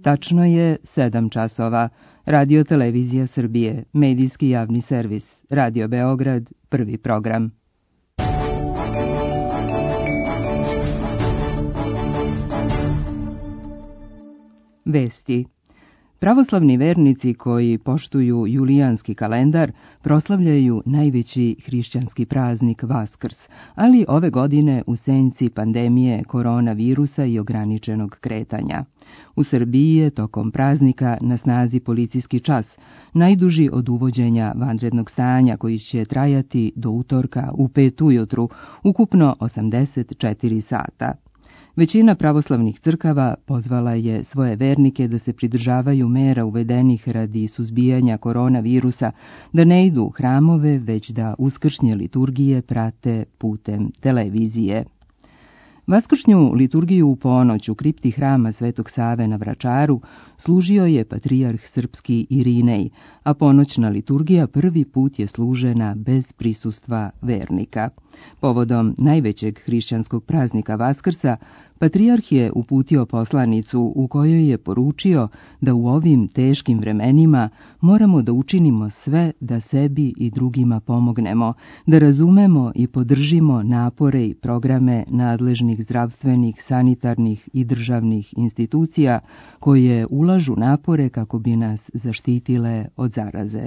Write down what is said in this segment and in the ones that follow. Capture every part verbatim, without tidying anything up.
Tačno je sedam časova. Radio Televizija Srbije, medijski javni servis, Radio Beograd, prvi program. Vesti. Pravoslavni vernici koji poštuju julijanski kalendar proslavljaju najveći hrišćanski praznik Vaskrs, ali ove godine u senci pandemije koronavirusa i ograničenog kretanja. U Srbiji je tokom praznika na snazi policijski čas, najduži od uvođenja vanrednog stanja koji će trajati do utorka u pet ujutru, ukupno osamdeset četiri sata. Većina pravoslavnih crkava pozvala je svoje vernike da se pridržavaju mera uvedenih radi suzbijanja koronavirusa, da ne idu u hramove, već da uskršnje liturgije prate putem televizije. Vaskršnju liturgiju u ponoć u kripti hrama Svetog Save na Vračaru služio je patrijarh srpski Irinej, a ponoćna liturgija prvi put je služena bez prisustva vernika. Povodom najvećeg hrišćanskog praznika Vaskrsa, patrijarh je uputio poslanicu u kojoj je poručio da u ovim teškim vremenima moramo da učinimo sve da sebi i drugima pomognemo, da razumemo i podržimo napore i programe nadležnih zdravstvenih, sanitarnih i državnih institucija koje ulažu napore kako bi nas zaštitile od zaraze.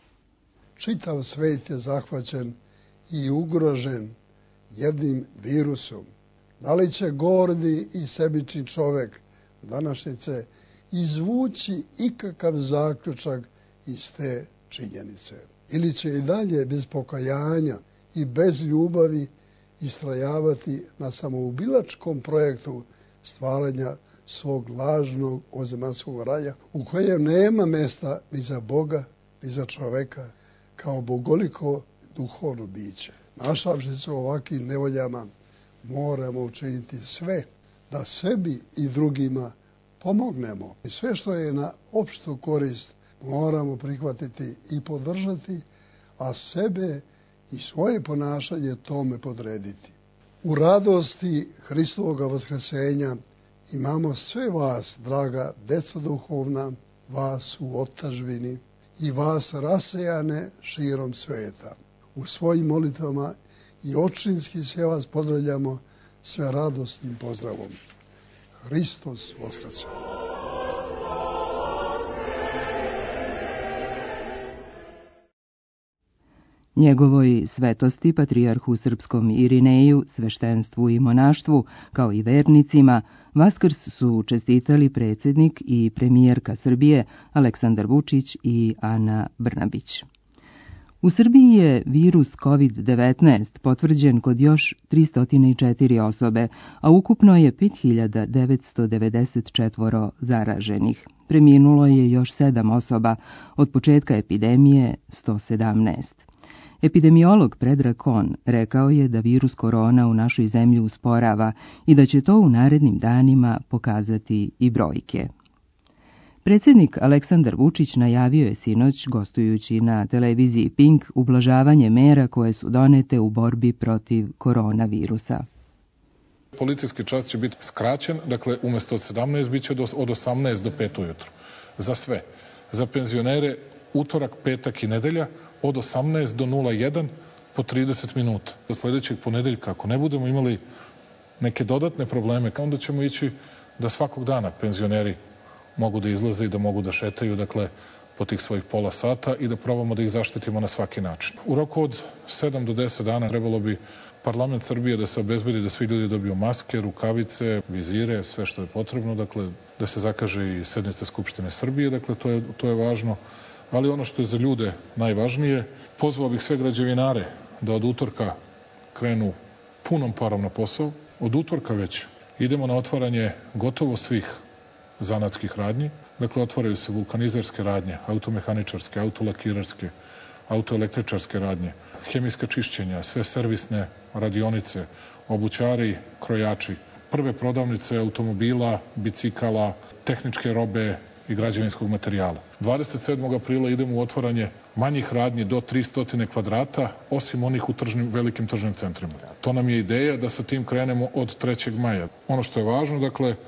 Čitav svet je zahvaćen i ugrožen jednim virusom. Da li će gordi i sebični čovek današnjice izvući ikakav zaključak iz te činjenice? Ili će i dalje bez pokajanja i bez ljubavi istrajavati na samoubilačkom projektu stvaranja svog lažnog ozemaljskog raja, u kojem nema mesta ni za Boga, ni za čoveka, kao bogoliko duhovno biće. Našavši se u ovakvim nevoljama, moramo učiniti sve da sebi i drugima pomognemo. I sve što je na opštu korist moramo prihvatiti i podržati, a sebe i svoje ponašanje tome podrediti. U radosti Hristovoga vaskrsenja imamo sve vas, draga deco duhovna, vas u otačbini i vas rasejane širom sveta. U svojim molitvama i očinski sve vas pozdravljamo sve radosnim pozdravom. Hristos Vaskrse! Njegovoj svetosti, patrijarhu srpskom Irineju, sveštenstvu i monaštvu, kao i vernicima, Vaskrs su čestitali predsjednik i premijerka Srbije Aleksandar Vučić i Ana Brnabić. U Srbiji je virus kovid devetnaest potvrđen kod još tristo četiri osobe, a ukupno je pet hiljada devetsto devedeset četiri zaraženih. Preminulo je još sedam osoba, od početka epidemije sto sedamnaest. Epidemiolog Predrag Kon rekao je da virus korona u našoj zemlji usporava i da će to u narednim danima pokazati i brojke. Predsjednik Aleksandar Vučić najavio je sinoć, gostujući na televiziji Pink, ublažavanje mera koje su donete u borbi protiv koronavirusa. Policijski čas će biti skraćen, dakle umjesto od sedamnaest bit će od osamnaest do pet ujutru. Za sve. Za penzionere utorak, petak i nedelja od osamnaest do nula jedan po trideset minuta. Do sljedećeg ponedeljka, ako ne budemo imali neke dodatne probleme, onda ćemo ići da svakog dana penzioneri mogu da izlaze i da mogu da šetaju, dakle, po tih svojih pola sata i da probamo da ih zaštitimo na svaki način. U roku od sedam do deset dana trebalo bi parlament Srbije da se obezbedi da svi ljudi dobiju maske, rukavice, vizire, sve što je potrebno, dakle, da se zakaže i sednica Skupštine Srbije, dakle, to je, to je važno. Ali ono što je za ljude najvažnije, pozvao bih sve građevinare da od utorka krenu punom parom na posao. Od utorka već idemo na otvaranje gotovo svih zanatskih radnji. Dakle, otvaraju se vulkanizerske radnje, automehaničarske, autolakirarske, autoelektričarske radnje, hemijska čišćenja, sve servisne radionice, obućari, krojači, prve prodavnice automobila, bicikala, tehničke robe i građevinskog materijala. dvadeset sedmog aprila idemo u otvaranje manjih radnji do tristo kvadrata, osim onih u tržnim, velikim tržnim centrima. To nam je ideja da sa tim krenemo od trećeg maja. Ono što je važno, dakle,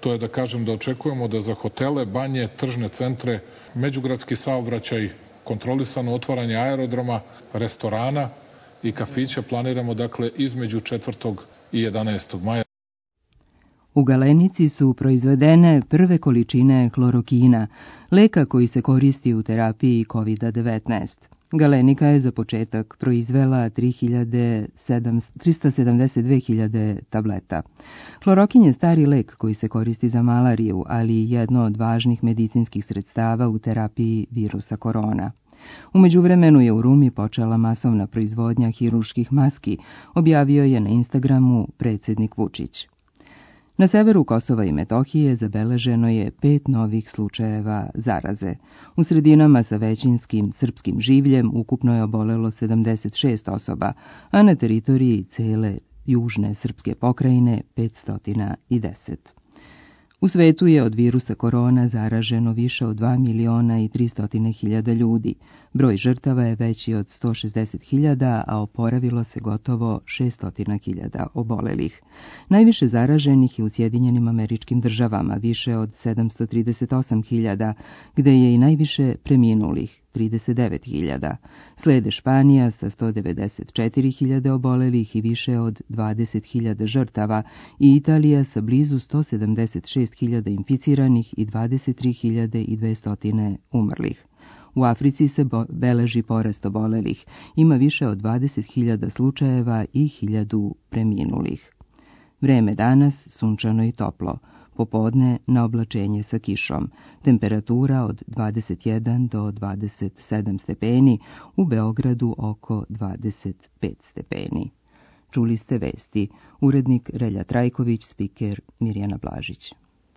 to je da kažem da očekujemo da za hotele, banje, tržne centre, međugradski saobraćaj, kontrolisano otvaranje aerodroma, restorana i kafića planiramo dakle između četvrtog i jedanaestog maja. U Galenici su proizvedene prve količine hlorokina, leka koji se koristi u terapiji kovid devetnaest. Galenika je za početak proizvela trista sedamdeset dve hiljade tableta. Hlorokin je stari lek koji se koristi za malariju, ali i jedno od važnih medicinskih sredstava u terapiji virusa korona. U međuvremenu je u Rumi počela masovna proizvodnja hirurških maski, objavio je na Instagramu predsjednik Vučić. Na severu Kosova i Metohije zabeleženo je pet novih slučajeva zaraze. U sredinama sa većinskim srpskim življem ukupno je obolelo sedamdeset šest osoba, a na teritoriji cele južne srpske pokrajine petsto deset. U svetu je od virusa korona zaraženo više od dva miliona i tristo hiljada ljudi. Broj žrtava je veći od sto šezdeset hiljada, a oporavilo se gotovo šesto hiljada obolelih. Najviše zaraženih je u Sjedinjenim Američkim Državama, više od sedamsto trideset osam hiljada, gde je i najviše preminulih, trideset devet hiljada. Slede Španija sa sto devedeset četiri hiljade obolelih i više od dvadeset hiljada žrtava i Italija sa blizu sto sedamdeset šest hiljada inficiranih i dvadeset tri hiljade dvesta umrlih. U Africi se beleži porast obolelih, ima više od dvadeset hiljada slučajeva i hiljadu preminulih. Vreme danas sunčano i toplo, popodne na oblačenje sa kišom, temperatura od dvadeset jedan do dvadeset sedam stepeni, u Beogradu oko dvadeset pet stepeni. Čuli ste vesti, urednik Relja Trajković, spiker Mirjana Blažić.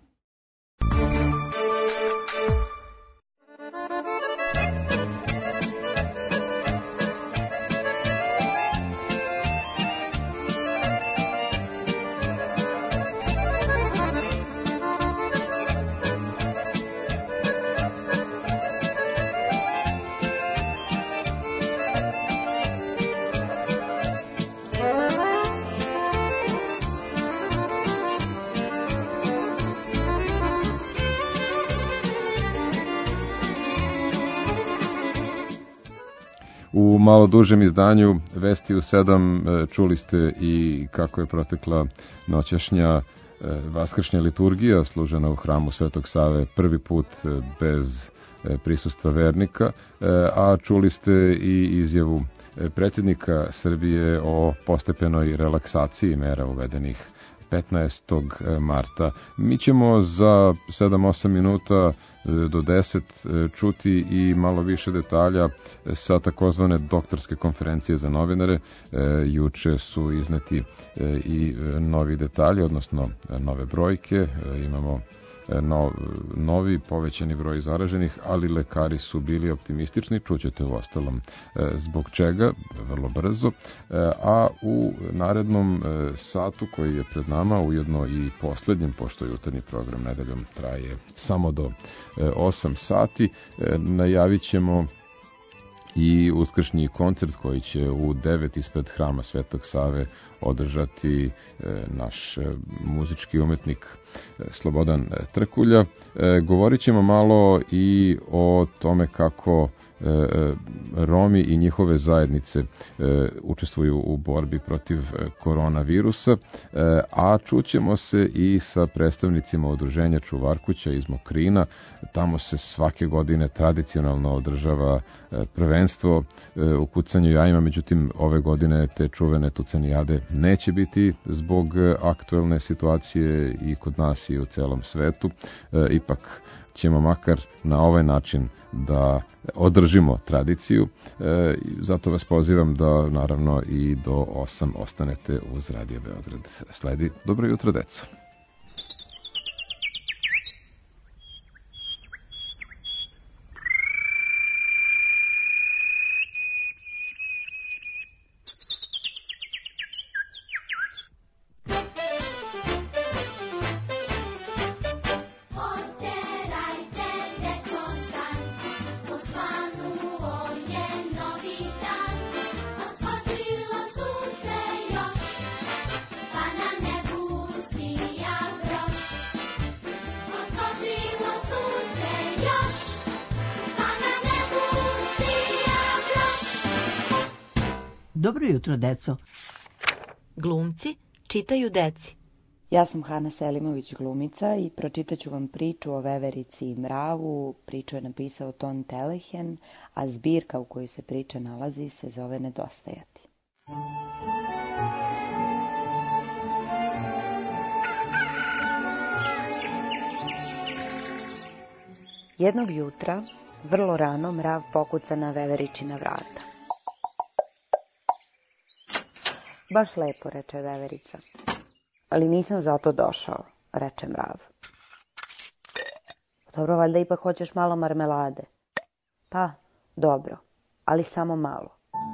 U malo dužem izdanju Vesti u sedam čuli ste i kako je protekla noćašnja vaskršnja liturgija služena u hramu Svetog Save prvi put bez prisustva vernika, a čuli ste i izjavu predsjednika Srbije o postepenoj relaksaciji mera uvedenih petnaestog marta. Mi ćemo za sedam osam minuta do deset čuti i malo više detalja sa takozvane doktorske konferencije za novinare. Juče su izneti i novi detalji, odnosno nove brojke. Imamo No, novi povećani broj zaraženih, ali lekari su bili optimistični, čućete u ostalom zbog čega, vrlo brzo, a u narednom satu koji je pred nama, ujedno i poslednjem, pošto jutarnji program nedeljom traje samo do osam sati, najavit ćemo i uskršnji koncert koji će u devet ispred hrama Svetog Save održati naš muzički umetnik Slobodan Trkulja. Govorit ćemo malo i o tome kako Romi i njihove zajednice učestvuju u borbi protiv koronavirusa, a čućemo se i sa predstavnicima udruženja Čuvarkuća iz Mokrina. Tamo se svake godine tradicionalno održava prvenstvo u kucanju jajima, međutim ove godine te čuvene tucanijade neće biti zbog aktuelne situacije i kod nas i u celom svetu. Ipak ćemo makar na ovaj način da održimo tradiciju. E, zato vas pozivam da naravno i do osam ostanete uz Radio Beograd. Sledi Dobro jutro, deco. Yeah. Dobro jutro, deco. Glumci čitaju deci. Ja sam Hana Selimović, glumica, i pročitat ću vam priču o veverici i mravu. Priču je napisao Ton Telehen, a zbirka u kojoj se priča nalazi se zove Nedostajati. Jednog jutra, vrlo rano, mrav pokuca na veveričina vrata. Baš lepo, reče veverica. Ali nisam zato došao, reče mrav. Dobro, valjda ipak hoćeš malo marmelade. Pa, dobro, ali samo malo.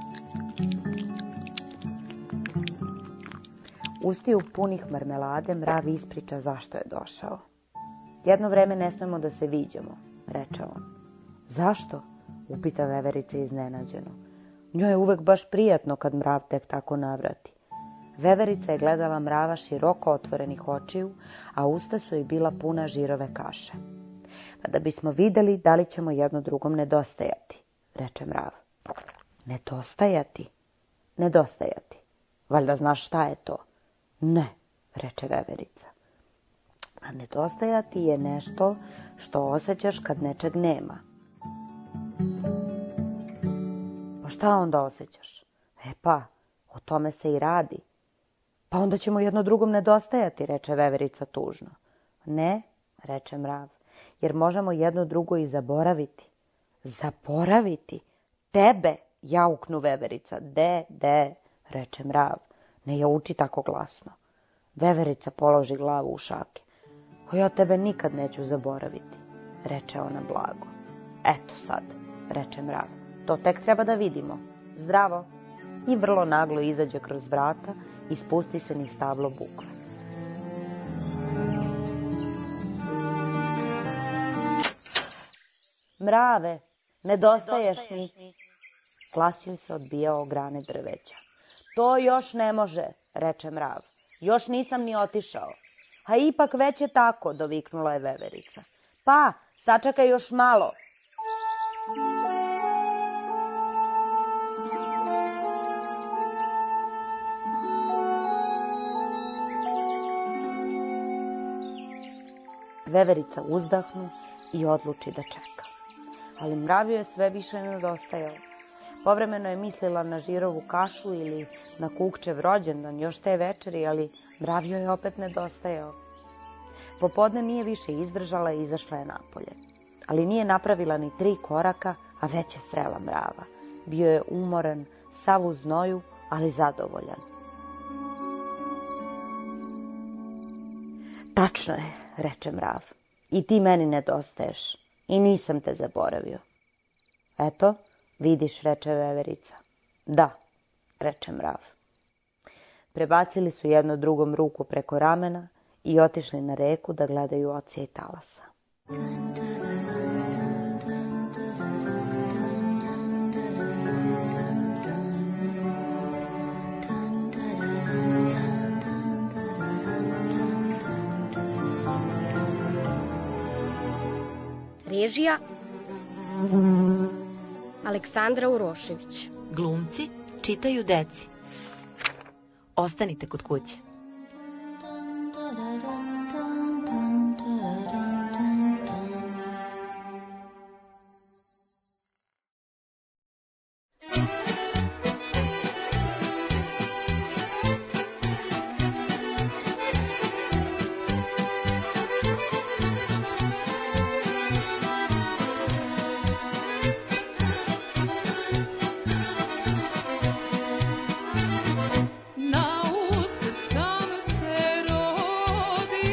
Ustiju punih marmelade, mrav ispriča zašto je došao. Jedno vreme ne smemo da se viđamo, reče on. Zašto? Upita veverica iznenađeno. Njoj je uvek baš prijatno kad mrav tek tako navrati. Veverica je gledala mrava široko otvorenih očiju, a usta su joj bila puna žirove kaše. Pa da bismo videli da li ćemo jedno drugom nedostajati, reče mrav. Nedostajati? Nedostajati. Valjda znaš šta je to? Ne, reče veverica. A nedostajati je nešto što osjećaš kad nečeg nema. A šta onda osjećaš? E pa, o tome se i radi. Pa onda ćemo jedno drugom nedostajati, reče veverica tužno. Ne, reče mrav, jer možemo jedno drugo i zaboraviti. Zaboraviti? Tebe, jauknu veverica. De, de, reče mrav, ne jauči tako glasno. Veverica položi glavu u šake. O, ja tebe nikad neću zaboraviti, reče ona blago. Eto sad, reče mrav, to tek treba da vidimo. Zdravo. I vrlo naglo izađe kroz vrata i spusti se niz stablo bukve. Mrave, nedostaješ mi. Glas joj se odbijao o grane drveća. To još ne može, reče mrav. Još nisam ni otišao. A ipak već je tako, doviknula je veverica. Pa, sačekaj još malo. Veverica uzdahnu i odluči da čeka. Ali mrav joj je sve više nedostajao. Povremeno je mislila na žirovu kašu ili na kukčev rođendan još te večeri, ali mrav joj je opet nedostajao. Popodne nije više izdržala i izašla je napolje. Ali nije napravila ni tri koraka, a već je srela mrava. Bio je umoran, sav u znoju, ali zadovoljan. Tačno je, reče mrav, i ti meni nedostaješ i nisam te zaboravio. Eto, vidiš, reče veverica. Da, reče mrav. Prebacili su jedno drugom ruku preko ramena i otišli na reku da gledaju ocija i talasa. Režija Aleksandra Urošević. Glumci čitaju deci. Ostanite kod kuće. Na uste sam se rodi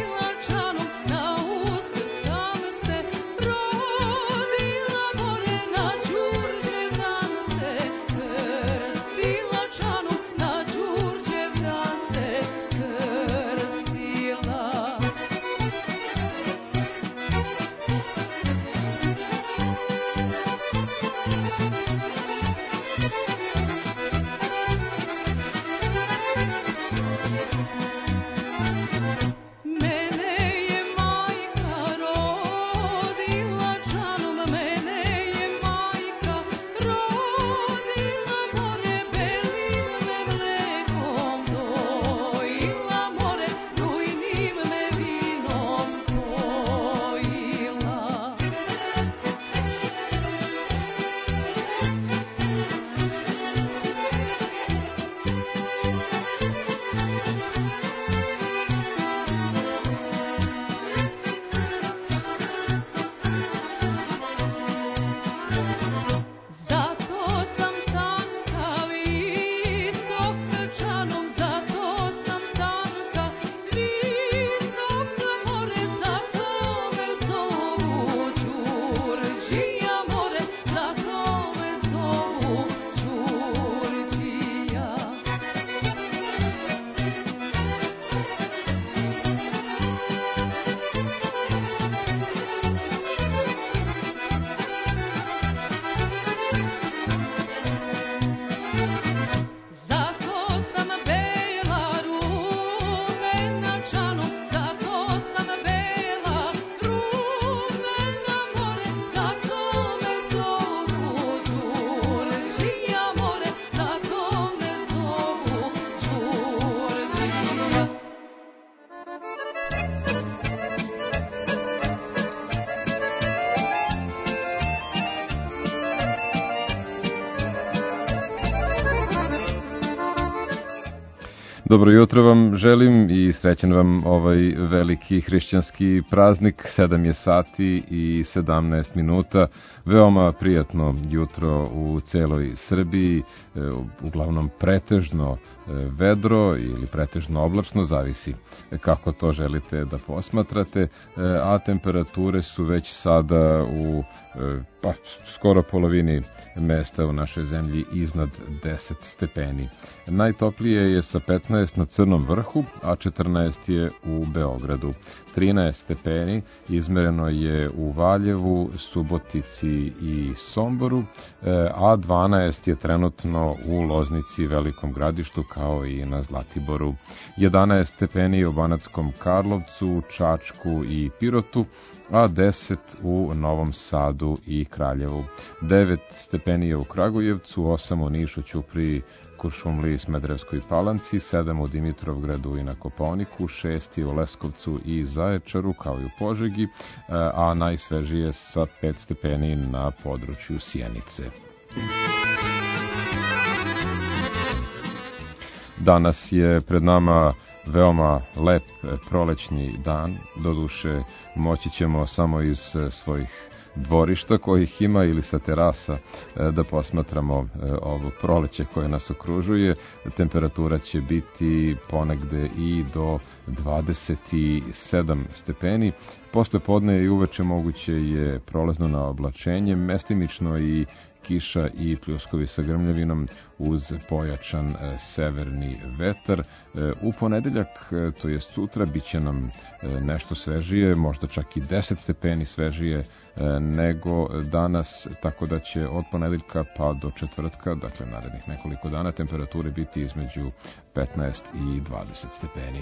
Dobro jutro vam želim i srećan vam ovaj veliki hrišćanski praznik. Sedam je sati i sedamnaest minuta. Veoma prijatno jutro u celoj Srbiji, uglavnom pretežno vedro ili pretežno oblačno, zavisi kako to želite da posmatrate, a temperature su već sada u pa, skoro polovini mesta u našoj zemlji iznad deset stepeni. Najtoplije je sa petnaest na Crnom vrhu, a četrnaest je u Beogradu. trinaest stepeni izmereno je u Valjevu, Subotici i Somboru, a dvanaest je trenutno u Loznici, Velikom Gradištu, kao i na Zlatiboru. jedanaest stepeni u Banatskom Karlovcu, Čačku i Pirotu, a deset u Novom Sadu i Kraljevu. devet stepeni je u Kragujevcu, osam u Nišu, Ćupriji, Kuršumliji, Smederevskoj Palanci, sedam u Dimitrovgradu i na Kopaoniku, šest u Leskovcu i Zaječaru, kao i u Požegi, a najsvežije sa pet stepeni na području Sjenice. Danas je pred nama veoma lep prolećni dan, doduše moći ćemo samo iz svojih dvorišta kojih ima ili sa terasa da posmatramo ovo proleće koje nas okružuje. Temperatura će biti ponegde i do dvadeset sedam stepeni. Posle podne i uveče moguće je prolazno na oblačenje, mestimično i kiša i pljuskovi sa grmljavinom uz pojačan severni vetar. U ponedeljak, to je sutra, bit će nam nešto svežije, možda čak i deset stepeni svežije nego danas, tako da će od ponedeljka pa do četvrtka, dakle narednih nekoliko dana, temperature biti između petnaest i dvadeset stepeni.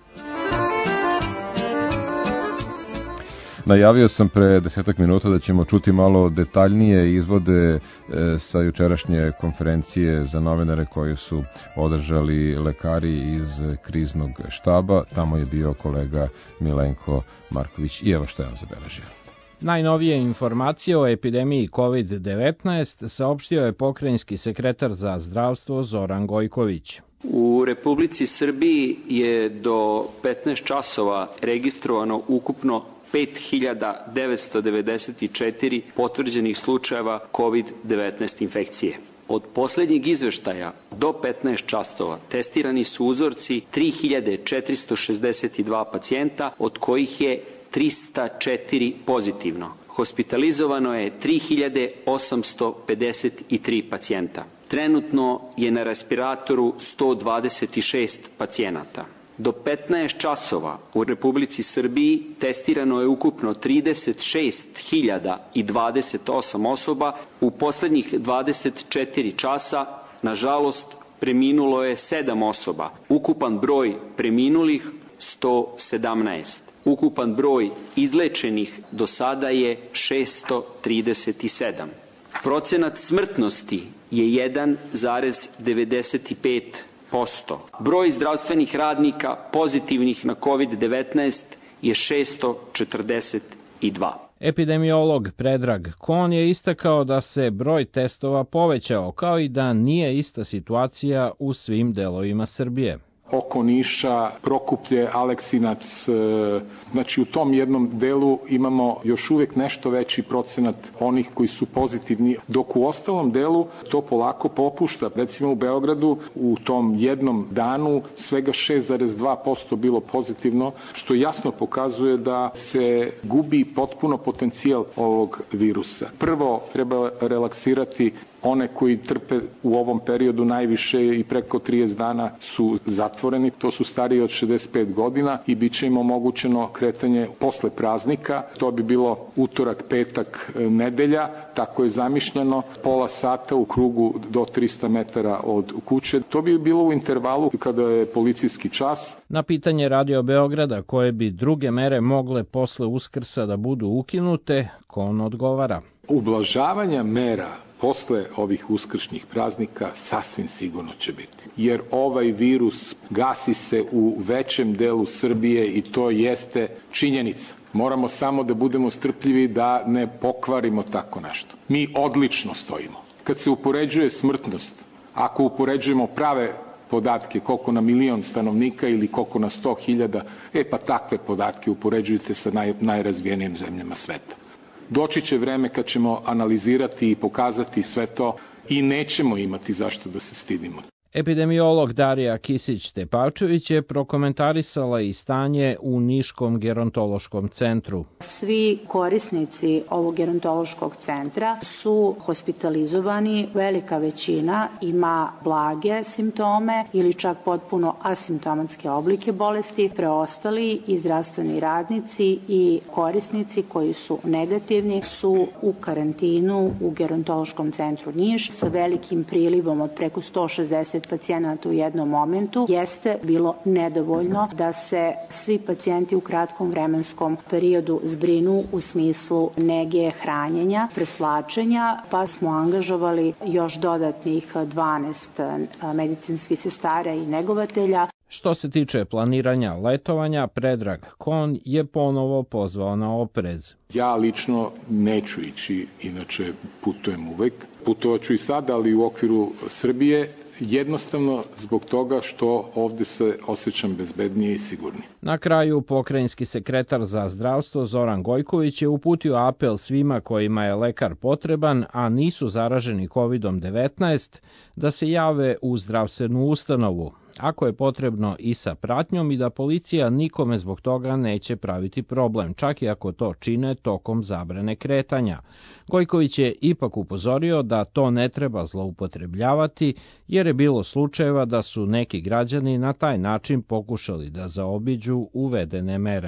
Najavio sam pre desetak minuta da ćemo čuti malo detaljnije izvode sa jučerašnje konferencije za novinare koje su održali lekari iz kriznog štaba. Tamo je bio kolega Milenko Marković i evo što je on zabeležio. Najnovije informacije o epidemiji kovid devetnaest saopštio je pokrajinski sekretar za zdravstvo Zoran Gojković. U Republici Srbiji je do petnaest časova registrovano ukupno pet hiljada devetsto devedeset četiri potvrđenih slučajeva kovid devetnaest infekcije. Od poslednjeg izveštaja do petnaest časova testirani su uzorci tri hiljade četiristo šezdeset dva pacijenta, od kojih je trista četiri pozitivno. Hospitalizovano je tri hiljade osamsto pedeset tri pacijenta. Trenutno je na respiratoru sto dvadeset šest pacijenata. Do petnaest časova u Republici Srbiji testirano je ukupno trideset šest hiljada dvadeset osam osoba. U poslednjih dvadeset četiri časa, nažalost, preminulo je sedam osoba. Ukupan broj preminulih sto sedamnaest. Ukupan broj izlečenih do sada je šesto trideset sedam. Procenat smrtnosti je jedan zarez devedeset pet posto. Broj zdravstvenih radnika pozitivnih na kovid devetnaest je šesto četrdeset dva. Epidemiolog Predrag Kon je istakao da se broj testova povećao, kao i da nije ista situacija u svim delovima Srbije. Oko Niša, Prokuplje, Aleksinac, znači u tom jednom delu imamo još uvijek nešto veći procenat onih koji su pozitivni, dok u ostalom delu to polako popušta. Recimo u Beogradu u tom jednom danu svega šest zarez dva posto bilo pozitivno, što jasno pokazuje da se gubi potpuno potencijal ovog virusa. Prvo treba relaksirati one koji trpe u ovom periodu najviše i preko trideset dana su zatvoreni, to su stariji od šezdeset pet godina i bit će im omogućeno kretanje posle praznika. To bi bilo utorak, petak, nedelja, tako je zamišljeno, pola sata u krugu do trista metara od kuće. To bi bilo u intervalu kada je policijski čas. Na pitanje Radio Beograda koje bi druge mere mogle posle Uskrsa da budu ukinute, Kon odgovara. Ublažavanja mera posle ovih uskršnjih praznika sasvim sigurno će biti. Jer ovaj virus gasi se u većem delu Srbije i to jeste činjenica. Moramo samo da budemo strpljivi da ne pokvarimo tako nešto. Mi odlično stojimo. Kad se upoređuje smrtnost, ako upoređujemo prave podatke koliko na milion stanovnika ili koliko na sto hiljada, e pa takve podatke upoređujete sa naj, najrazvijenijim zemljama sveta. Doći će vreme kad ćemo analizirati i pokazati sve to i nećemo imati zašto da se stidimo. Epidemiolog Darija Kisić-Tepavčević je prokomentarisala i stanje u Niškom gerontološkom centru. Svi korisnici ovog gerontološkog centra su hospitalizovani, velika većina ima blage simptome ili čak potpuno asimptomatske oblike bolesti. Preostali i zdravstveni radnici i korisnici koji su negativni su u karantinu u gerontološkom centru Niš sa velikim prilivom od preko sto šezdeset pacijenata u jednom momentu. Jeste bilo nedovoljno da se svi pacijenti u kratkom vremenskom periodu zbrinu u smislu nege, hranjenja, preslačenja, pa smo angažovali još dodatnih dvanaest medicinskih sestara i negovatelja. Što se tiče planiranja letovanja, Predrag Kon je ponovo pozvao na oprez. Ja lično neću ići, inače putujem uvek. Putovaću i sad, ali u okviru Srbije, jednostavno zbog toga što ovde se osjećam bezbednije i sigurnije. Na kraju, pokrajinski sekretar za zdravstvo Zoran Gojković je uputio apel svima kojima je lekar potreban, a nisu zaraženi kovid devetnaest, da se jave u zdravstvenu ustanovu, ako je potrebno i sa pratnjom, i da policija nikome zbog toga neće praviti problem, čak i ako to čine tokom zabrane kretanja. Gojković je ipak upozorio da to ne treba zloupotrebljavati, jer je bilo slučajeva da su neki građani na taj način pokušali da zaobiđu uvedene mere.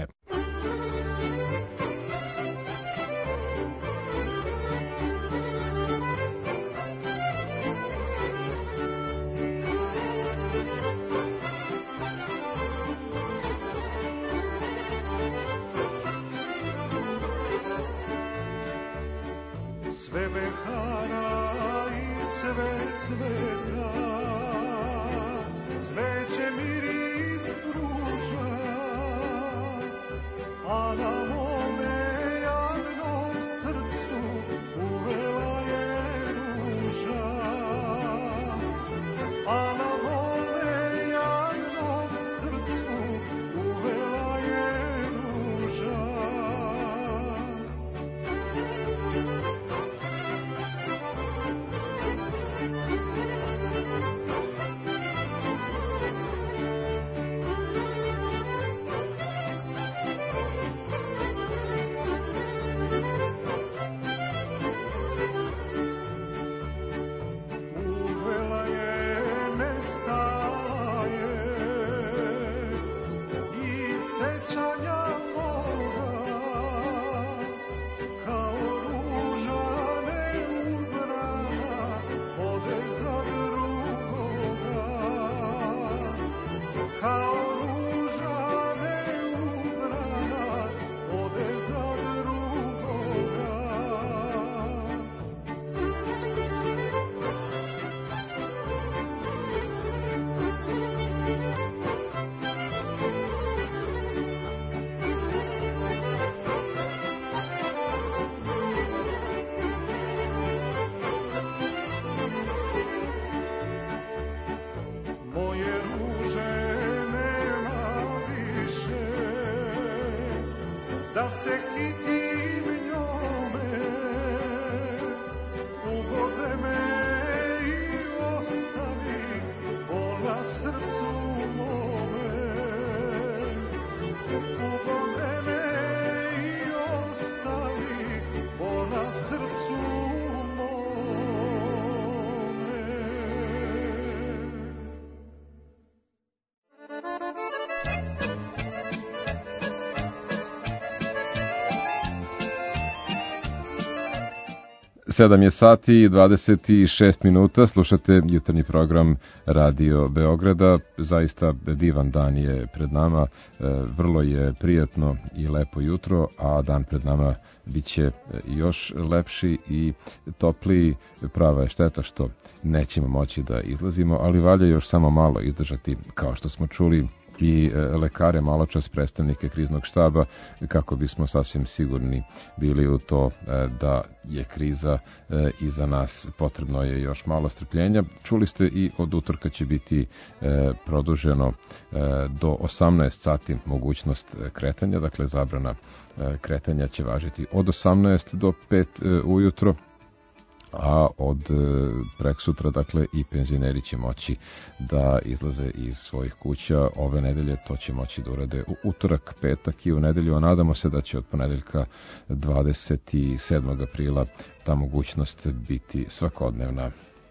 sedam je sati i dvadeset šest minuta, slušate jutarnji program Radio Beograda, zaista divan dan je pred nama, vrlo je prijatno i lepo jutro, a dan pred nama bit će još lepši i topliji. Prava je šteta što nećemo moći da izlazimo, ali valja još samo malo izdržati, kao što smo čuli i lekare, malo čas predstavnike kriznog štaba, kako bismo sasvim sigurni bili u to da je kriza iza nas. Potrebno je još malo strpljenja. Čuli ste i od utorka će biti produženo do osamnaest sati mogućnost kretanja, dakle zabrana kretanja će važiti od osamnaest do pet ujutro, a od preksutra, dakle, i penzioneri će moći da izlaze iz svojih kuća. Ove nedelje to će moći da urade u utorak, petak i u nedelju, a nadamo se da će od ponedeljka dvadeset sedmog aprila ta mogućnost biti svakodnevna.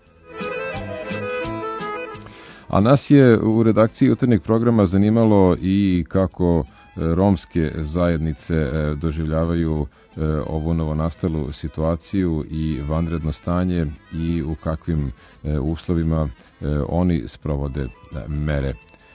A nas je u redakciji jutarnjeg programa zanimalo i kako romske zajednice doživljavaju ovu novonastalu situaciju i vanredno stanje i u kakvim uslovima oni sprovode mere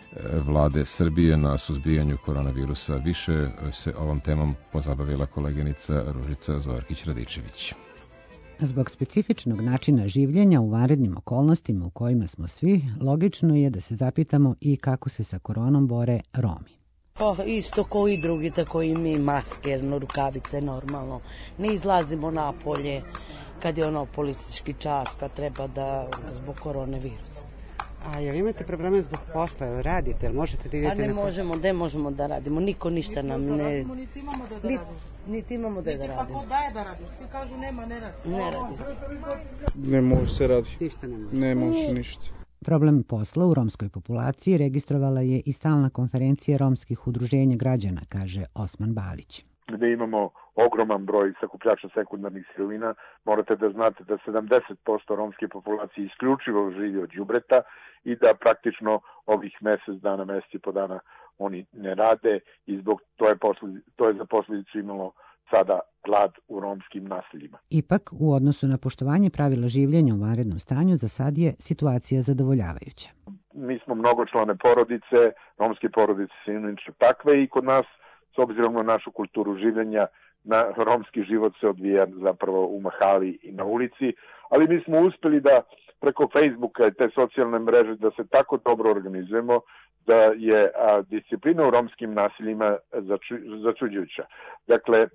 vlade Srbije na suzbijanju koronavirusa. Više se ovom temom pozabavila koleginica Ružica Zojarkić-Radičević. Zbog specifičnog načina življenja u vanrednim okolnostima u kojima smo svi, logično je da se zapitamo i kako se sa koronom bore Romi. Pa isto kao i drugi, tako i mi, maske, rukavice, normalno. Ne izlazimo napolje kad je ono policijski čas, kad treba da zbog koronavirusa. A jel imate probleme zbog posla, jel radite, jel možete da idete? A ne možemo, gde možemo da radimo, niko ništa nam ne... Niti imamo da radimo. Niti imamo da radimo. Niti pa ko daje da radimo, svi kažu nema, ne radi. Ne radi se. Ne može se raditi. Ništa ne može. Ne može ništa. Problem posla u romskoj populaciji registrovala je i stalna konferencija romskih udruženja građana, kaže Osman Balić. Gde imamo ogroman broj sakupljača sekundarnih sirovina, morate da znate da sedamdeset posto romske populacije isključivo živi od đubreta i da praktično ovih mesec dana, mesec i po dana oni ne rade i zbog to je, posledi, to je za posljedicu imalo sada glad u romskim naseljima. Ipak, u odnosu na poštovanje pravila življenja u vanrednom stanju, za sad je situacija zadovoljavajuća. Mi smo mnogočlane porodice, romske porodice su inače takve i kod nas, s obzirom na našu kulturu življenja, na romski život se odvija zapravo u mahali i na ulici, ali mi smo uspeli da preko Facebooka i te socijalne mreže da se tako dobro organizujemo da je a, disciplina u romskim naseljima začu, začuđujuća. Dakle, e,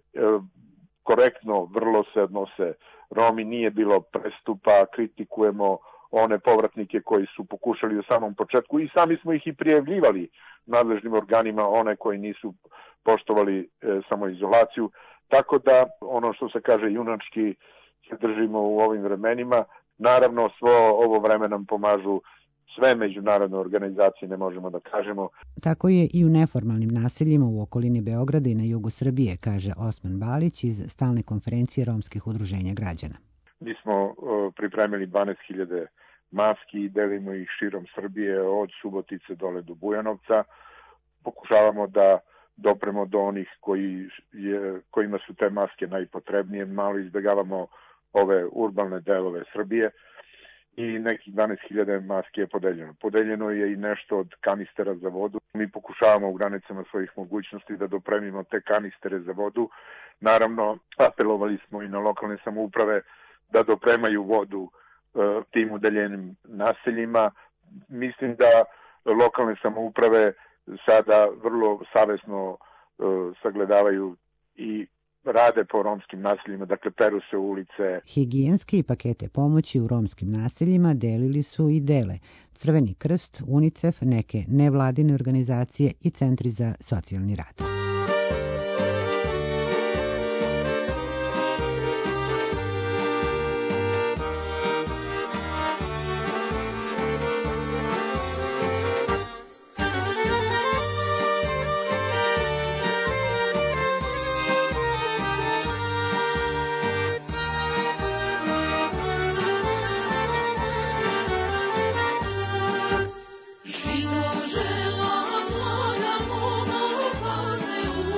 korektno, vrlo se odnose Romi, nije bilo prestupa, kritikujemo one povratnike koji su pokušali u samom početku i sami smo ih i prijavljivali nadležnim organima, one koji nisu poštovali e, samoizolaciju. Tako da, ono što se kaže junački, se držimo u ovim vremenima. Naravno, svo ovo vreme nam pomažu sve međunarodne organizacije, ne možemo da kažemo. Tako je i u neformalnim naseljima u okolini Beograda i na jugu Srbije, kaže Osman Balić iz stalne konferencije romskih udruženja građana. Mi smo uh, pripremili dvanaest hiljada maski i delimo ih širom Srbije od Subotice dole do Bujanovca. Pokušavamo da dopremo do onih koji je, kojima su te maske najpotrebnije, malo izbjegavamo ove urbane delove Srbije i nekih dvanaest hiljada maske je podeljeno. Podeljeno je i nešto od kanistera za vodu. Mi pokušavamo u granicama svojih mogućnosti da dopremimo te kanistere za vodu. Naravno, apelovali smo i na lokalne samouprave da dopremaju vodu e, tim udeljenim naseljima. Mislim da lokalne samouprave sada vrlo savesno e, sagledavaju i rade po romskim naseljima, dakle peru se ulice. Higijenske i pakete pomoći u romskim naseljima delili su i dele Crveni krst, UNICEF, neke nevladine organizacije i centri za socijalni rad. Žino žela mlada, momo paze u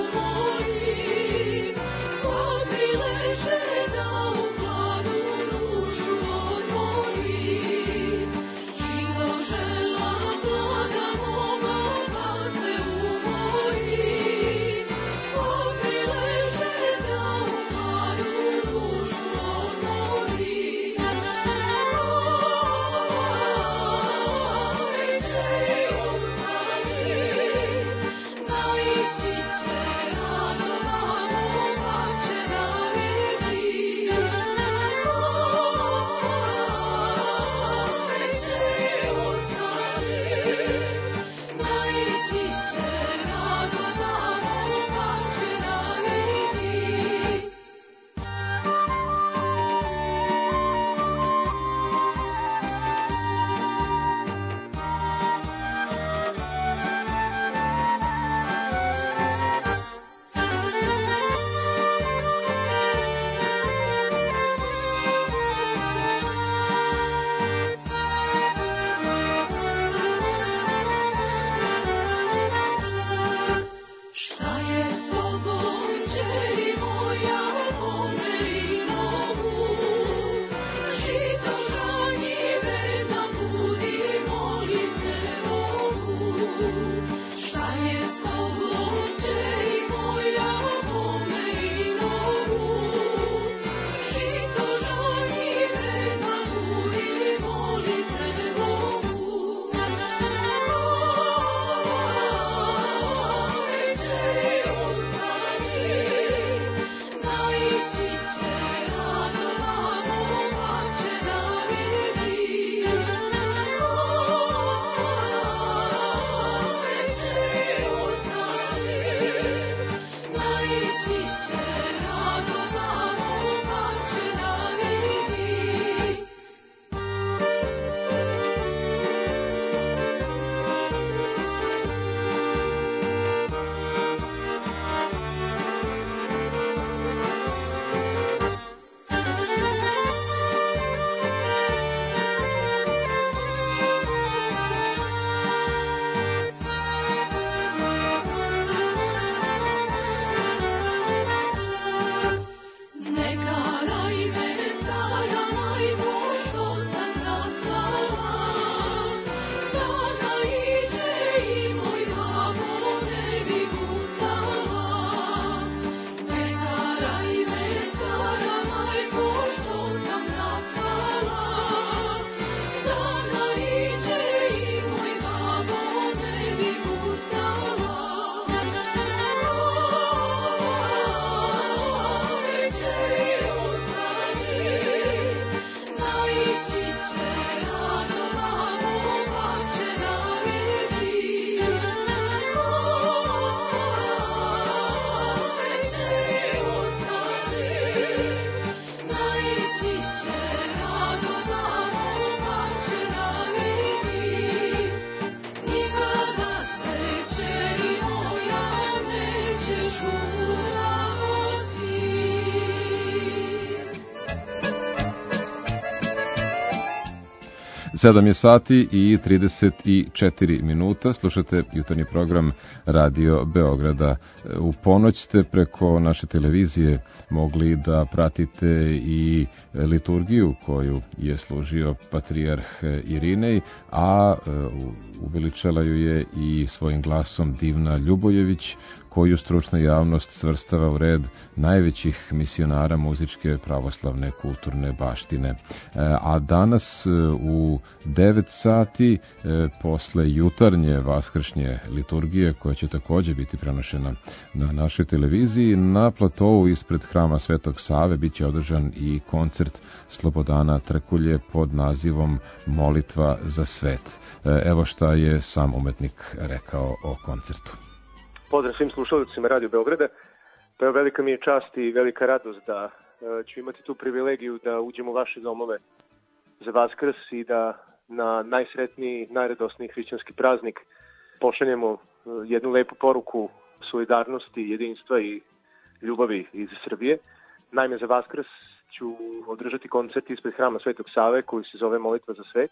sedam je sati i trideset četiri minuta. Slušate jutarnji program Radio Beograda. U ponoć ste preko naše televizije mogli da pratite i liturgiju koju je služio patrijarh Irinej, a uveličala ju je i svojim glasom Divna Ljubojević, koju stručna javnost svrstava u red najvećih misionara muzičke pravoslavne kulturne baštine. A danas u devet sati, posle jutarnje vaskršnje liturgije, koja će također biti prenošena na našoj televiziji, na platovu ispred hrama Svetog Save bit će održan i koncert Slobodana Trkulje pod nazivom Molitva za svet. Evo šta je sam umetnik rekao o koncertu. Pozdrav svim slušalcima Radio Beograda. Pa je velika mi je čast i velika radost da e, ću imati tu privilegiju da uđem u vaše domove za Vaskrs i da na najsretniji, najradosniji hrišćanski praznik pošaljemo e, jednu lepu poruku solidarnosti, jedinstva i ljubavi iz Srbije. Naime, za Vaskrs ću održati koncert ispred hrama Svetog Save koji se zove Molitva za svet,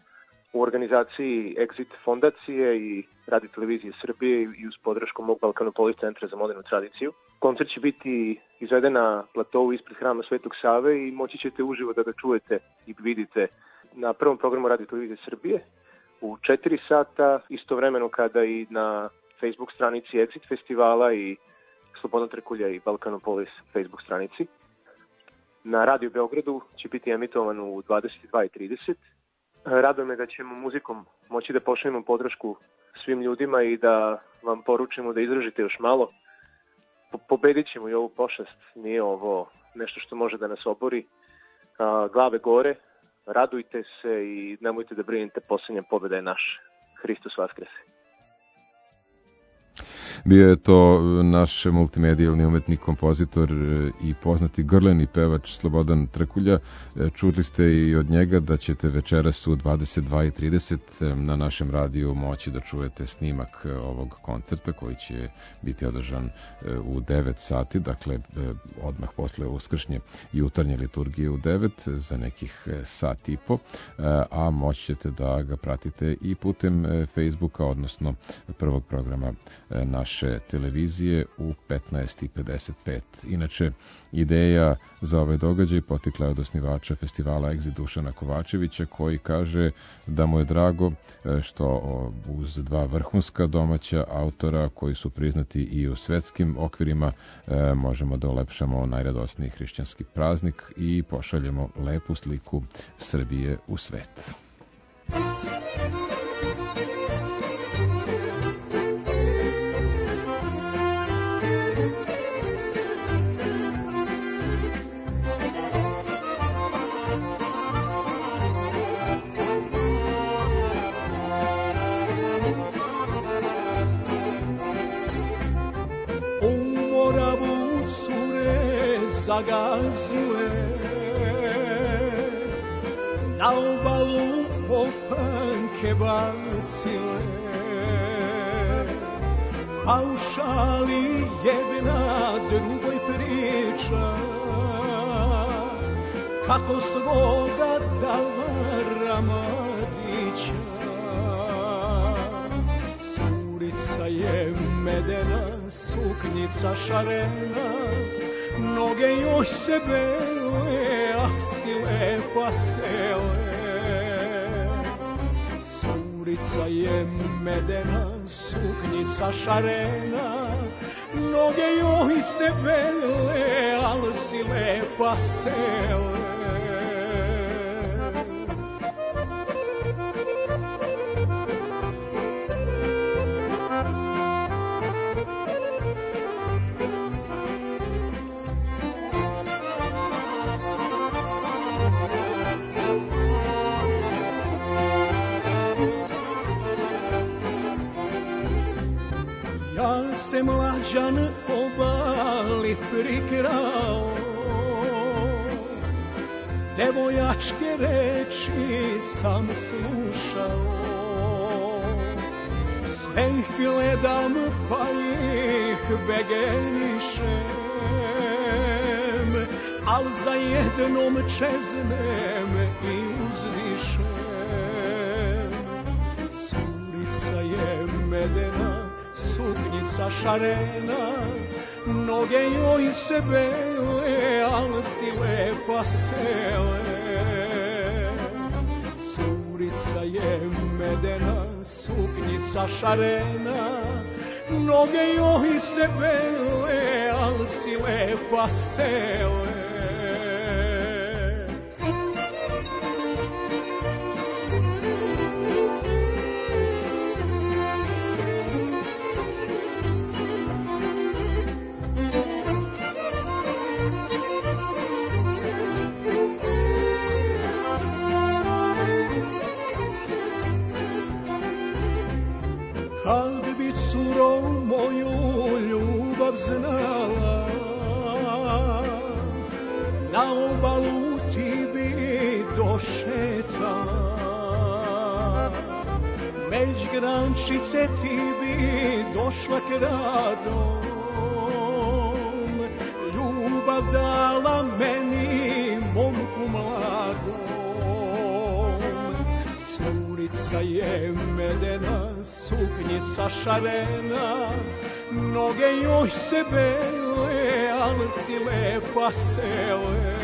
u organizaciji Exit fondacije i Radio televizije Srbije i uz podršku mog Balkanopolis centra za modernu tradiciju. Koncert će biti izveden na platovu ispred hrama Svetog Save i moći ćete uživo da ga čujete i vidite na prvom programu Radio televizije Srbije u četiri sata, istovremeno kada i na Facebook stranici Exit festivala i Slobodna Trkulja i Balkanopolis Facebook stranici. Na Radio Beogradu će biti emitovan u dvadeset dva i trideset. Raduje me da ćemo muzikom moći da pošaljemo podršku svim ljudima i da vam poručimo da izdržite još malo. Po pobedit ćemo i ovu pošast, nije ovo nešto što može da nas obori. A, glave gore, radujte se i nemojte da brinete, posljednja pobeda je naša. Hristos vaskrese. Bio je to naš multimedijalni umetnik, kompozitor i poznati grleni pevač Slobodan Trkulja. Čuli ste i od njega da ćete večeras u dvadeset dva i trideset na našem radiju moći da čujete snimak ovog koncerta koji će biti održan u devet sati, dakle odmah posle uskršnje jutarnje liturgije u devet za nekih sat i po, a moći ćete da ga pratite i putem Facebooka, odnosno prvog programa naše televizije u petnaest i pedeset pet. Inače, ideja za ovaj događaj potikla je od osnivača festivala Exit Dušana Kovačevića, koji kaže da mu je drago što uz dva vrhunska domaća autora koji su priznati i u svetskim okvirima možemo da ulepšamo najradosniji hrišćanski praznik i pošaljemo lepu sliku Srbije u svet. Zagazile na obalu popanke bacile, a u šali jedna drugoj priča kako svoga dala mladića. Curica je medena, suknjica šarena, noge joj se bele, a si lepa sele. Curica je medena, suknjica šarena, noge joj se bele, a si lepa sele. Se mlađan obali prikrao, devojačke reči sam slušao, sve ih gledam pa ih begenišem, al za jednom čeznem i uzvišem. medena, suknjica šarena, noge joj se bele, al si lepa sele. Curica je medena, suknjica šarena, noge joj se bele, al si lepa sele. Kad bi curo moju ljubav znala, na obalu ti bi došeta, međ grančice ti bi došla kradom, ljubav dala meni momku mladom. Curica je medena, suknjica šarena, noge joj se bele, al si lepa sele.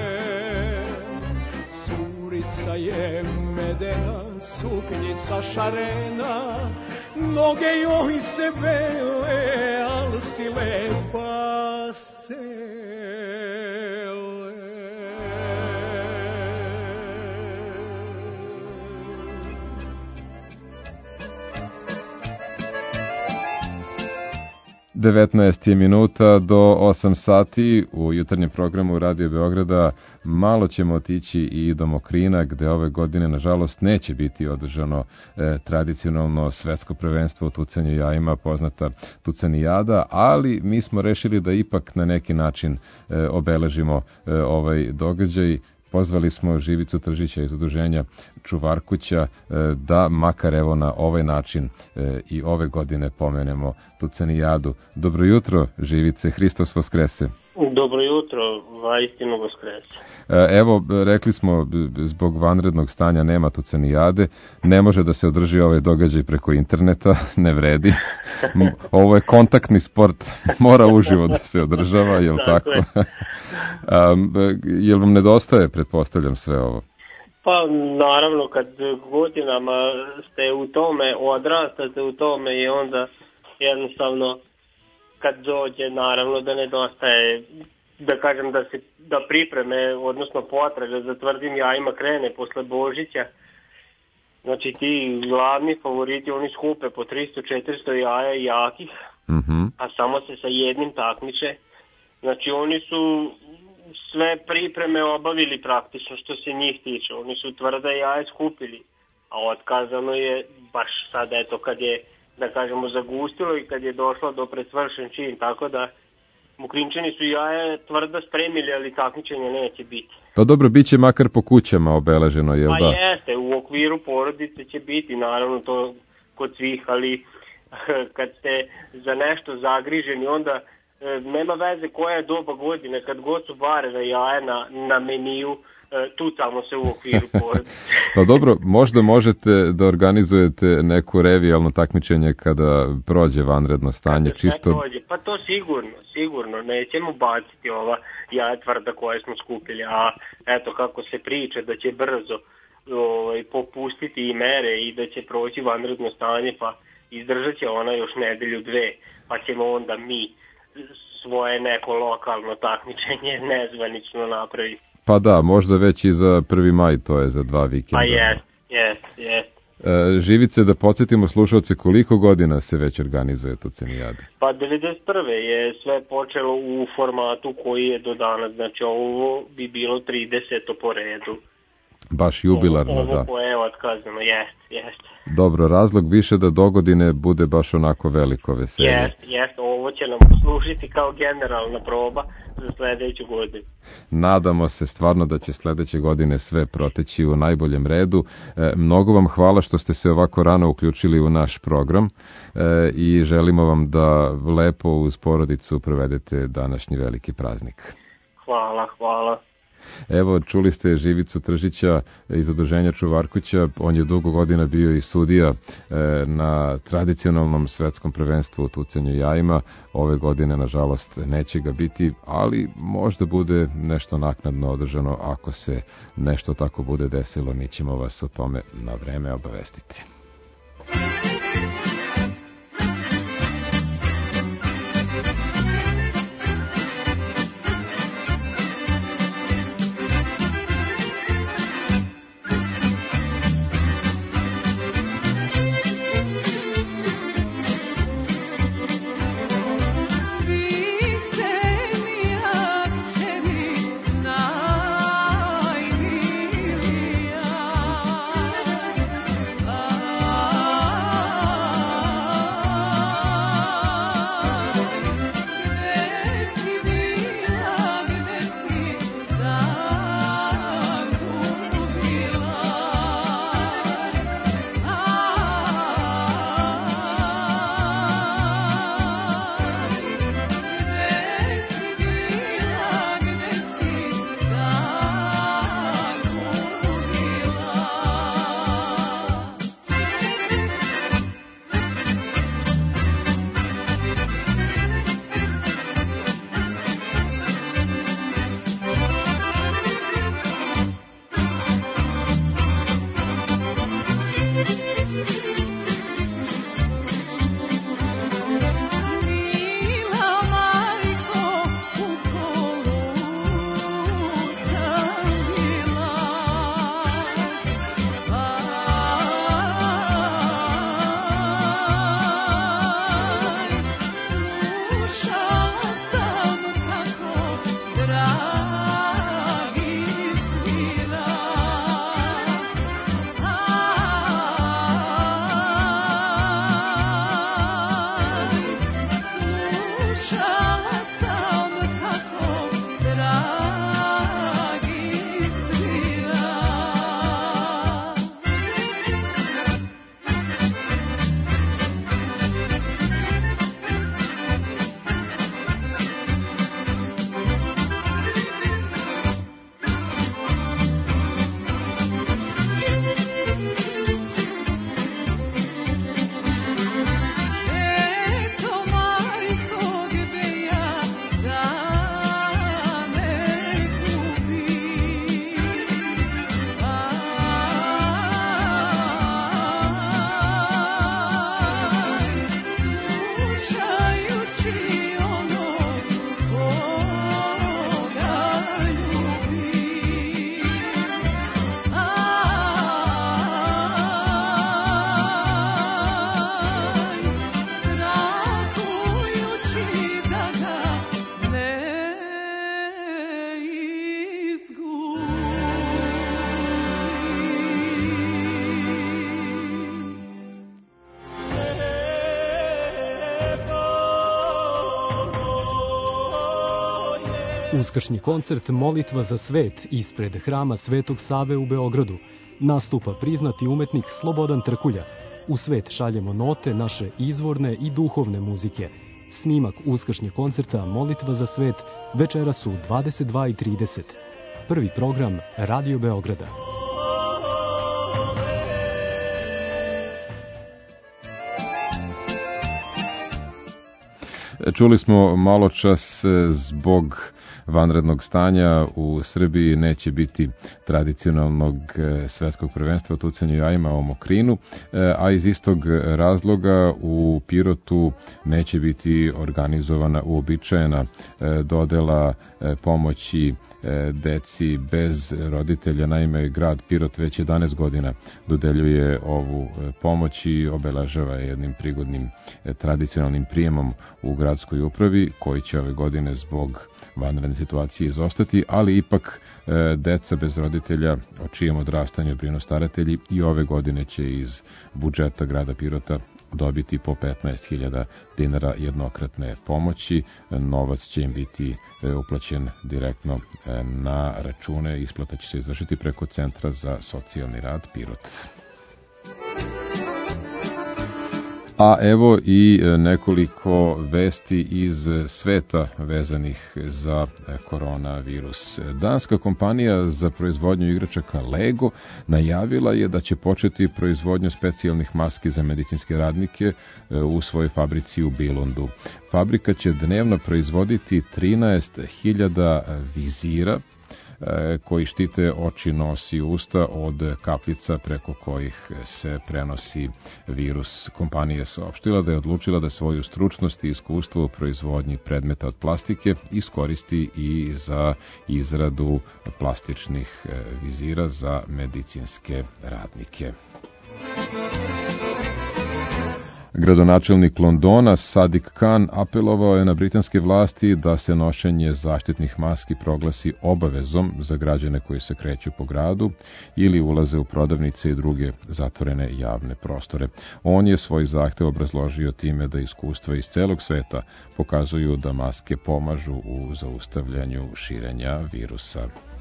Curica je medena, suknjica šarena, noge joj se bele, al si lepa sele. devetnaest je minuta do osam sati u jutarnjem programu Radio Beograda. Malo ćemo otići i do Mokrina, gde ove godine, nažalost, neće biti održano e, tradicionalno svetsko prvenstvo u tucanju jajima, poznata tucanijada, ali mi smo rešili da ipak na neki način e, obeležimo e, ovaj događaj. Pozvali smo Živicu Tržića iz udruženja Čuvarkuća da makar evo na ovaj način i ove godine pomenemo tucanijadu. Dobro jutro, Živice, Hristos Voskrese. Dobro jutro, vaistinu Voskrese. Evo, rekli smo, zbog vanrednog stanja nema tucanijade, ne može da se održi ovaj događaj preko interneta, ne vredi. Ovo je kontaktni sport, mora uživo da se održava, je li tako? um, je li vam nedostaje, pretpostavljam, sve ovo? Pa naravno, kad godinama ste u tome, odrastate u tome i onda jednostavno kad dođe, naravno da nedostaje, da kažem da se da pripreme, odnosno potraga za tvrdim jajima krene posle Božića. Znači ti glavni favoriti, oni skupe po tristo četiristo jaja jakih, mm-hmm. a samo se sa jednim takmiče. Znači oni su sve pripreme obavili praktično što se njih tiče. Oni su tvrda jaja skupili, a otkazano je baš sad eto kad je, da kažemo, zagustilo i kad je došlo do presvršen čin, tako da Mokrinčani su jaje tvrda spremili, ali takmičenja neće biti. Pa dobro, bit će makar po kućama obeleženo, jel da? Pa jeste, u okviru porodice će biti, naravno to kod svih, ali kad ste za nešto zagriženi, onda nema veze koja je doba godine, kad god su varena jaje na, na meniju, tu tamo se u okviru porodice. Pa dobro, možda možete da organizujete neko revijalno takmičenje kada prođe vanredno stanje. Kada čisto... prođe, pa to sigurno, sigurno, nećemo baciti ova jaja tvrda koje smo skupili, a eto kako se priča da će brzo ovaj, popustiti i mere i da će proći vanredno stanje, pa izdržat će ona još nedelju dve, pa ćemo onda mi svoje neko lokalno takmičenje nezvanično napraviti. Pa da, možda već i za prvi maj, to je za dva vikenda. Pa jest, jest, jest. E, Živice, da podsjetimo slušalce koliko godina se već organizuje tucanijada? Pa devedeset prve je sve počelo u formatu koji je do danas, znači ovo bi bilo trideseto po redu. Baš jubilarno, ovo, da. Ovo koje je otkazano, jest, jest. Dobro, razlog više da dogodine bude baš onako veliko veselje. Jest, jest, ovo će nam služiti kao generalna proba za sledeću godinu. Nadamo se stvarno da će sledeće godine sve proteći u najboljem redu. E, mnogo vam hvala što ste se ovako rano uključili u naš program e, i želimo vam da lepo uz porodicu provedete današnji veliki praznik. Hvala, hvala. Evo, čuli ste Živicu Tržića iz Udruženja Čuvarkuća, on je dugo godina bio i sudija na tradicionalnom svetskom prvenstvu u tucanju jajima. Ove godine, nažalost, neće ga biti, ali možda bude nešto naknadno održano. Ako se nešto tako bude desilo, mi ćemo vas o tome na vreme obavestiti. Uskršnji koncert Molitva za svet ispred Hrama Svetog Save u Beogradu. Nastupa priznati umetnik Slobodan Trkulja. U svet šaljemo note naše izvorne i duhovne muzike. Snimak uskršnjeg koncerta Molitva za svet večeras u dvadeset dva i trideset. Prvi program Radio Beograda. Čuli smo malo čas zbog vanrednog stanja u Srbiji neće biti tradicionalnog svetskog prvenstva u tucanju jajima u Mokrinu, a iz istog razloga u Pirotu neće biti organizovana uobičajena dodela pomoći deci bez roditelja. Naime, grad Pirot već jedanaest godina dodeljuje ovu pomoć i obeležava jednim prigodnim tradicionalnim prijemom u gradskoj upravi, koji će ove godine zbog vanredne situacije izostati, ali ipak deca bez roditelja, o čijem odrastanju brinu staratelji, i ove godine će iz budžeta grada Pirota dobiti po petnaest hiljada dinara jednokratne pomoći. Novac će im biti uplaćen direktno na račune. Isplata će se izvršiti preko Centra za socijalni rad Pirot. A evo i nekoliko vesti iz sveta vezanih za koronavirus. Danska kompanija za proizvodnju igračaka Lego najavila je da će početi proizvodnju specijalnih maski za medicinske radnike u svojoj fabrici u Billundu. Fabrika će dnevno proizvoditi trinaest hiljada vizira koji štite oči, nos i usta od kapljica preko kojih se prenosi virus. Kompanija je saopštila da je odlučila da svoju stručnost i iskustvo u proizvodnji predmeta od plastike iskoristi i za izradu plastičnih vizira za medicinske radnike. Gradonačelnik Londona Sadiq Khan apelovao je na britanske vlasti da se nošenje zaštitnih maski proglasi obavezom za građane koji se kreću po gradu ili ulaze u prodavnice i druge zatvorene javne prostore. On je svoj zahtev obrazložio time da iskustva iz celog sveta pokazuju da maske pomažu u zaustavljanju širenja virusa.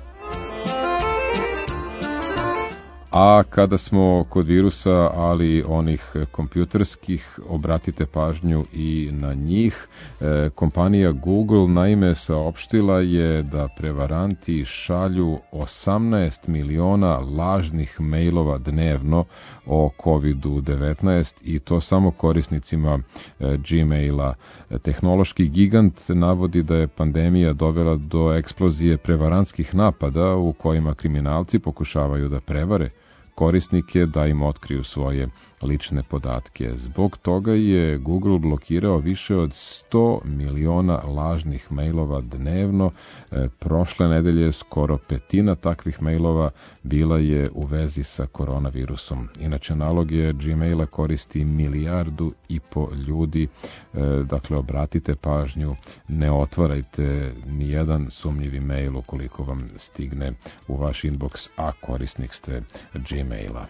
A kada smo kod virusa, ali onih kompjuterskih, obratite pažnju i na njih. E, kompanija Google naime saopštila je da prevaranti šalju osamnaest miliona lažnih mailova dnevno o kovid devetnaest i to samo korisnicima e, Gmaila. Tehnološki gigant navodi da je pandemija dovela do eksplozije prevarantskih napada u kojima kriminalci pokušavaju da prevare korisnike da im otkriju svoje lične podatke. Zbog toga je Google blokirao više od sto miliona lažnih mailova dnevno. E, prošle nedelje skoro petina takvih mailova bila je u vezi sa koronavirusom. Inače, nalog je Gmaila koristi milijardu i po ljudi. E, dakle, obratite pažnju, ne otvarajte ni jedan sumnjivi mail ukoliko vam stigne u vaš inbox, a korisnik ste Gmaila.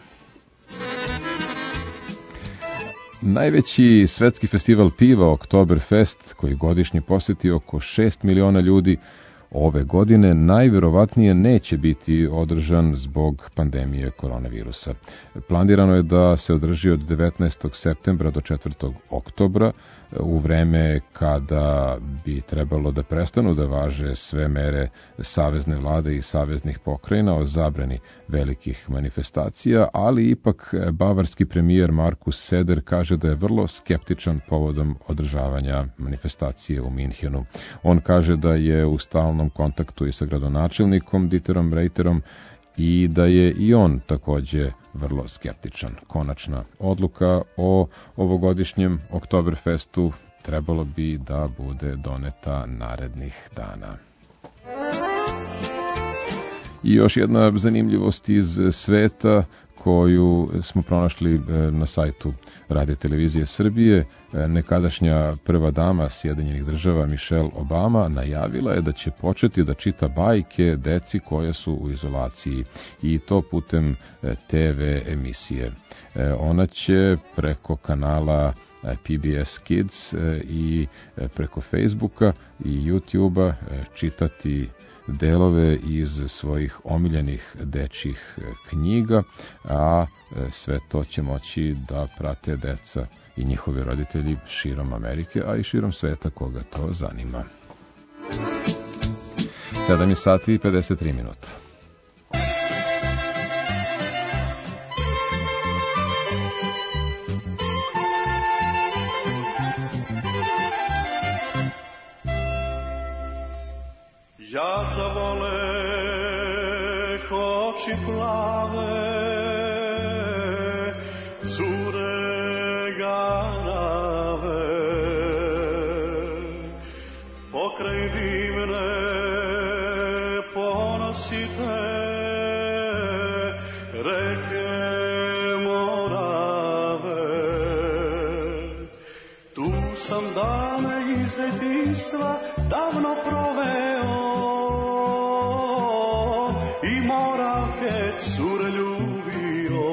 Najveći svetski festival piva Oktoberfest, koji godišnje poseti oko šest miliona ljudi, ove godine najverovatnije neće biti održan zbog pandemije koronavirusa. Planirano je da se održi od devetnaestog septembra do četvrtog oktobra, u vreme kada bi trebalo da prestanu da važe sve mere savezne vlade i saveznih pokrajina o zabrani velikih manifestacija, ali ipak bavarski premijer Markus Söder kaže da je vrlo skeptičan povodom održavanja manifestacije u Minhenu. On kaže da je u stalnom kontaktu i sa gradonačelnikom Dieterom Reiterom i da je i on takođe vrlo skeptičan. Konačna odluka o ovogodišnjem Oktoberfestu trebalo bi da bude doneta narednih dana. I još jedna zanimljivost iz sveta koju smo pronašli na sajtu Radio Televizije Srbije. Nekadašnja prva dama Sjedinjenih država Michelle Obama najavila je da će početi da čita bajke deci koja su u izolaciji i to putem te ve emisije. Ona će preko kanala P B S Kids i preko Facebooka i YouTubea čitati delove iz svojih omiljenih dečjih knjiga, a sve to će moći da prate deca i njihovi roditelji širom Amerike, a i širom sveta koga to zanima. sedam sati i pedeset tri minuta. Ja zavoleh oči plave, cure garave, pokraj divne ponosite, reke Morave. Tu sam dane iz detinjstva davno proveo, i Moravke cure ljubio.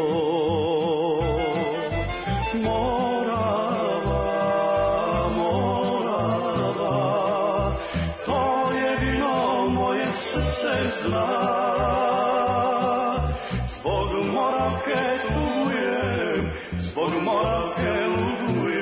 Morava, Morava, to jedino moje srce zna. Zbog Moravke tugujem, zbog Moravke lugujem.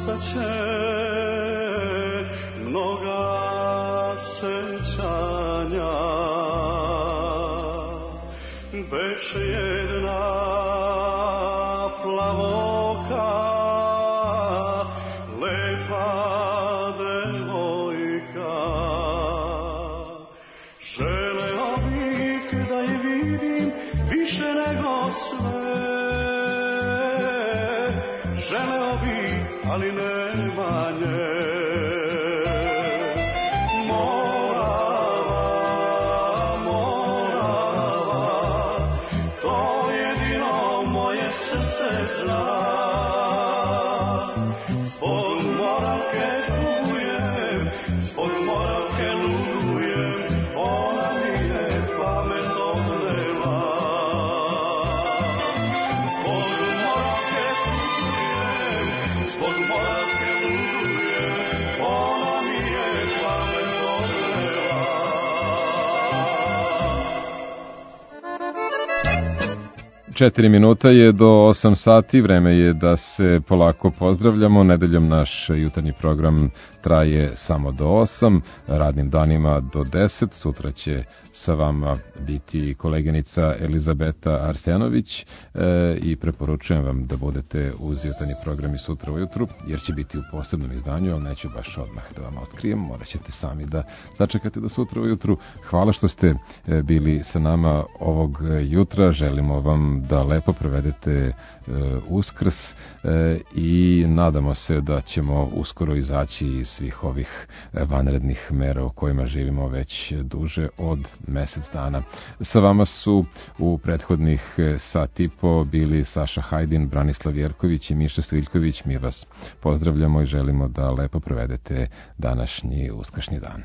ostaće mnoga sećanja. Beše jedna plavoka, lepa devojka. Želeo bih da je vidim više nego sve. Želeo bih, ali nema nje. Četiri minuta je do osam sati, vreme je da se polako pozdravljamo. Nedeljom naš jutarnji program traje samo do osam, radnim danima do deset. Sutra će sa vama biti koleginica Elizabeta Arsenović e, i preporučujem vam da budete uz jutarnji program i sutra ujutru, jer će biti u posebnom izdanju, ali neću baš odmah da vam otkrijem, morat ćete sami da začekate do sutra ujutru. Hvala što ste e, bili sa nama ovog jutra, želimo vam da lepo provedete e, Uskrs e, i nadamo se da ćemo uskoro izaći iz svih ovih vanrednih mera u kojima živimo već duže od mesec dana. Sa vama su u prethodnih sat i po bili Saša Hajdin, Branislav Jerković i Miša Sviljković. Mi vas pozdravljamo i želimo da lepo provedete današnji uskršnji dan.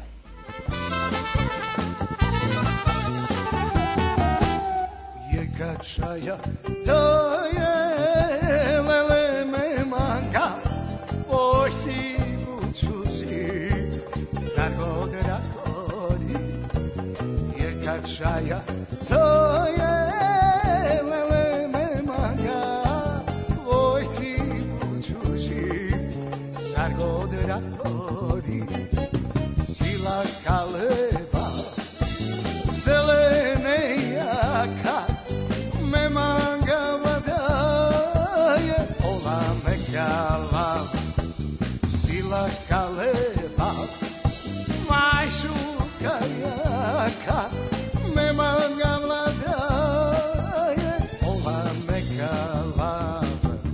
Čaja, to je lele me manga, oj si bučuži, zar god rakori. Je kačaja, to je lele me manga, oj si bučuži, zar god rakori. Sila kaleba, zelene jaka, me manga vladaje, ola me kala, sila kaleba, majšuka jaka, me manga vladaje, ola me kala.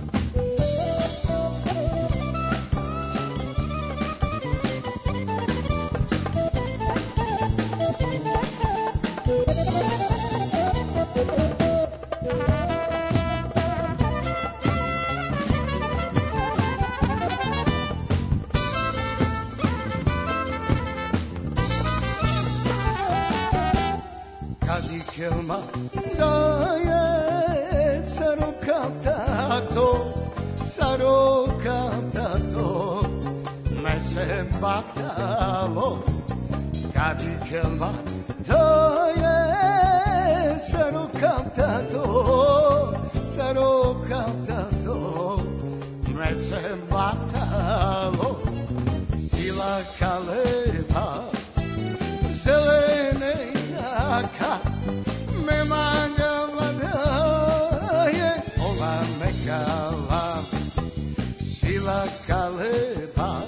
Kelma daje sarokam tato, sarokam tato, me se baktalo. Kadi kelma daje sarokam tato, sarokam tato, me se baktalo. Sila kaleba, zelene jaka, me manga vladaje, ola me kala, sila kaleba,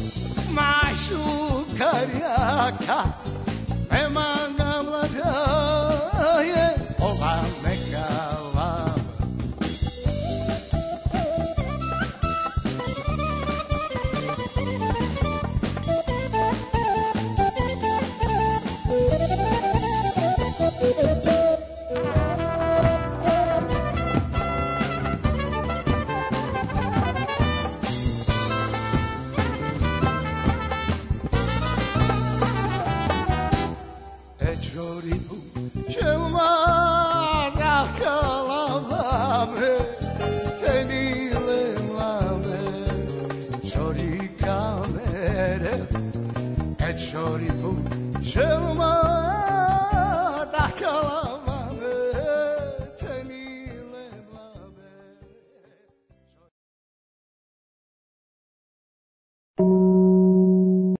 majšuka jaka, me manga vladaje, ola me kala. Chori bu, chelma